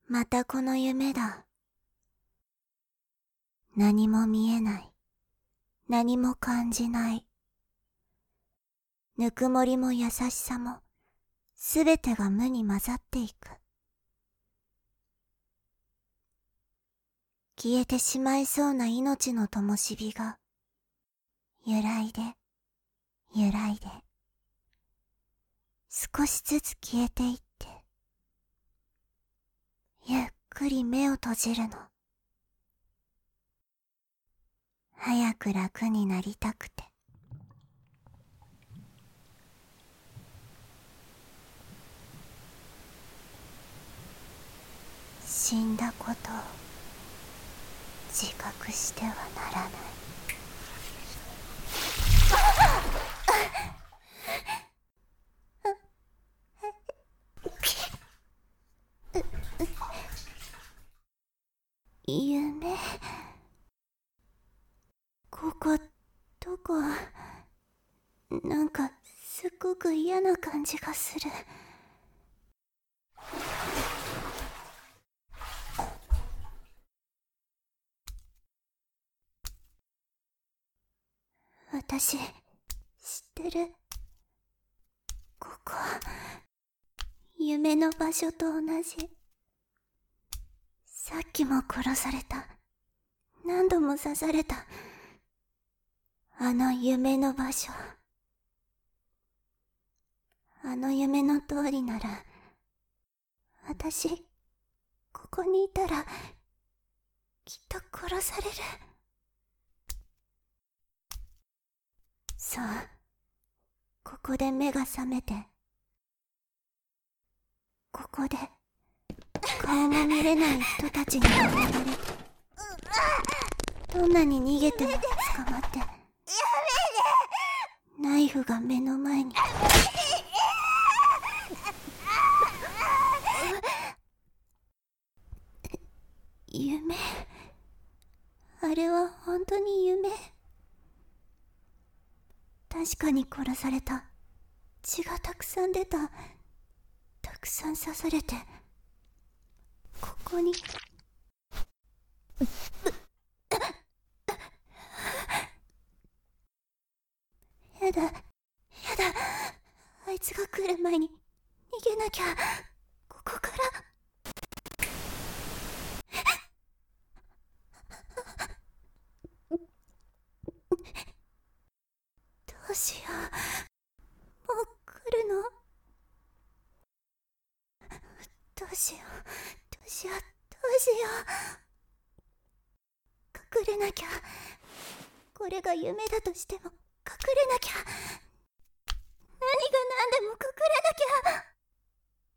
またこの夢だ。何も見えない。何も感じない。ぬくもりも優しさも、すべてが無に混ざっていく。消えてしまいそうな命の灯火が、揺らいで、揺らいで、少しずつ消えていって、ゆっくり目を閉じるの。早く楽になりたくて。死んだことを自覚してはならない。夢？ここ、どこ？なんか、すっごく嫌な感じがする。私、知ってる。ここ、夢の場所と同じ。さっきも殺された。何度も刺された。あの夢の場所。あの夢の通りなら、私、ここにいたら、きっと殺される。そう。ここで目が覚めて。ここで、顔も見れない人たちに襲われて。どんなに逃げても捕まって。ナイフが目の前に。夢？あれは本当に夢？確かに殺された。血がたくさん出た。たくさん刺されて。ここに。やだ、やだ。あいつが来る前に逃げなきゃ。ここから。どうしよう。もう来るの？どうしよう、どうしよう、どうしよう。隠れなきゃ。これが夢だとしても隠れなきゃ。何が何でも隠れなきゃ。